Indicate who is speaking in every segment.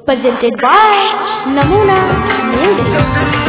Speaker 1: presented by Namuna Music.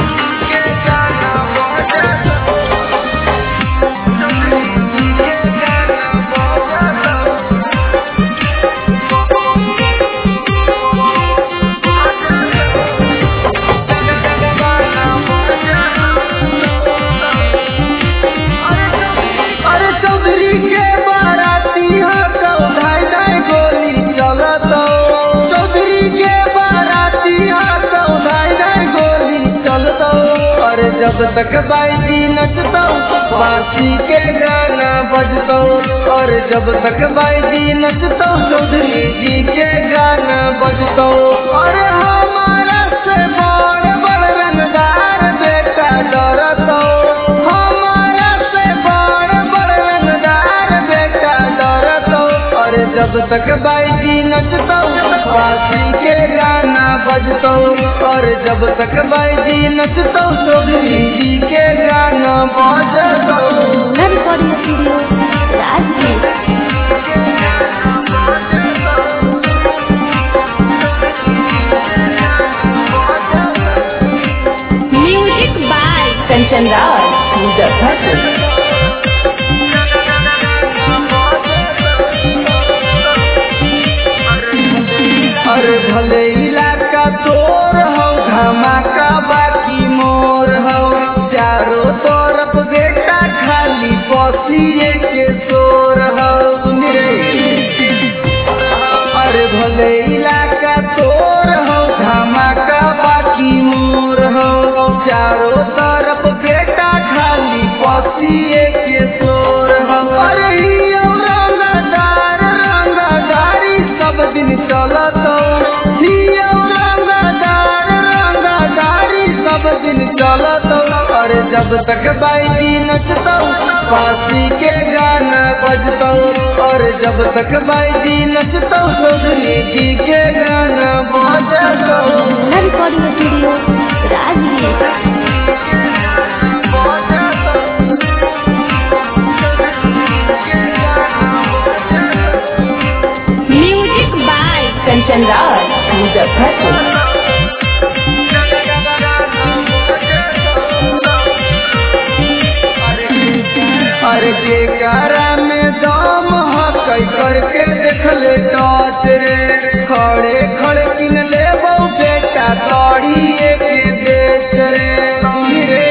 Speaker 2: जब तक बाईजी नचता बासी के गाना बजता और जब तक बाईजी नचता चौधरी जी के गाना बजता और हमारा से बड़ बड़ रंगदार बेटा डरता हमारा से बड़ बड़ रंगदार बेटा डरता और जब तक बाईजी नचता बासी के गाना बजता और जब तक बाईजी नचता चौधरी जी के गाना बजता
Speaker 1: recording studio Rajgir. Music by Kanchan Raj Muzaffarpur.
Speaker 2: अरे भले इलाका तोर हो धमाका बाकी मोर हो चारों तरफ बेटा खाली पसिए के शोर हो अरे भले इलाका तोर हो धमाका बाकी मोर हो चारों तरफ बेटा खाली पसिए के शोर हो अरे रंगदारी सब दिन चलत और जब तक बाईजी नचता बासी के गाना बजता और जब तक बाईजी नचता चौधरी जी के गाना बजता
Speaker 1: recording studio Rajgir. Music by Kanchan Raj Muzaffarpur.
Speaker 2: अरे के कारा में दम हकई करके देख ले टॉर्च रे खड़े खड़े किन ले बहु बेटा कौड़ी एक बेच रे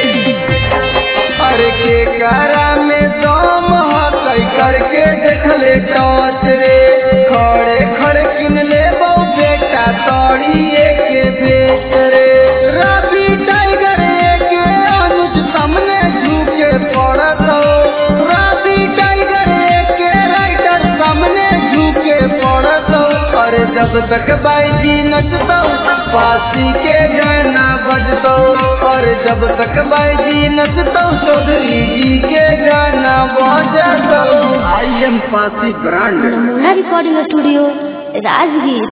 Speaker 2: अरे के कारा में दम हकई करके देख ले टॉर्च रे खड़े खड़े किन ले बहु बेटा कौड़ी एक बेच रे रवि टाइगर एक अनुज सामने झुके पड़त जब तक बाईजी नचता बासी के गाना बजता और जब तक बाईजी नचता चौधरी जी के गाना बजता। I am Pasi brand.
Speaker 1: Recording studio Rajgir.